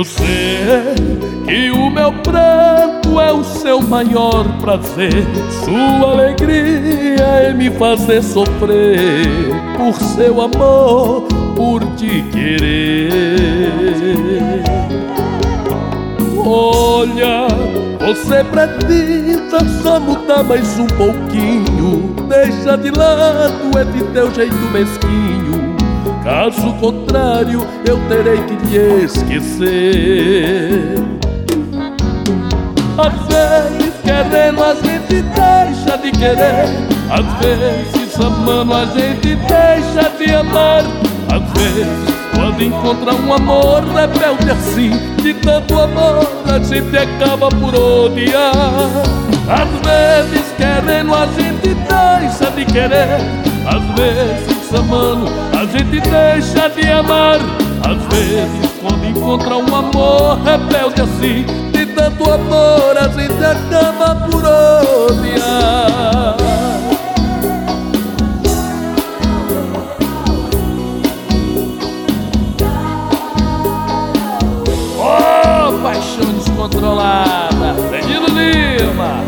Eu sei que o meu pranto é o seu maior prazer. Sua alegria é me fazer sofrer por seu amor, por te querer. Olha, você precisa só mudar mais um pouquinho. Deixa de lado esse teu jeito mesquinho. Caso contrário, eu terei que te esquecer. Às vezes querendo a gente deixa de querer. Às vezes amando a gente deixa de amar. Às vezes quando encontra um amor rebelde assim, de tanto amor a gente acaba por odiar. Às vezes querendo a gente deixa de querer. Às vezes amando a gente deixa de amar. Às vezes quando encontra um amor rebelde assim, de tanto amor a gente acaba por odiar. Oh, paixão descontrolada, Danilo Lima,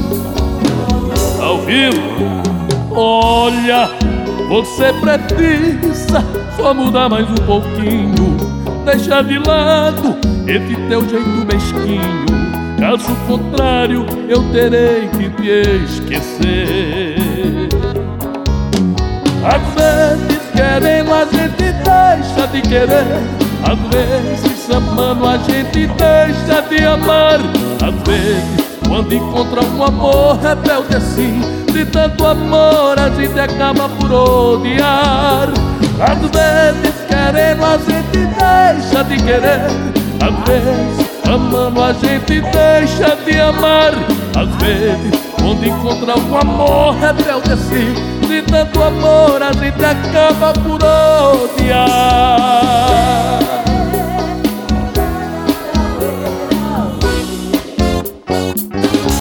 ao vivo. Olha, você precisa só mudar mais um pouquinho. Deixa de lado esse teu jeito mesquinho. Caso contrário, eu terei que te esquecer. Às vezes querendo a gente deixa de querer. Às vezes amando a gente deixa de amar. Às vezes quando encontra um amor rebelde assim, de tanto amor a gente acaba por odiar. Às vezes querendo a gente deixa de querer. Às vezes amando a gente deixa de amar. Às vezes quando encontra um amor rebelde assim, de tanto amor a gente acaba por odiar.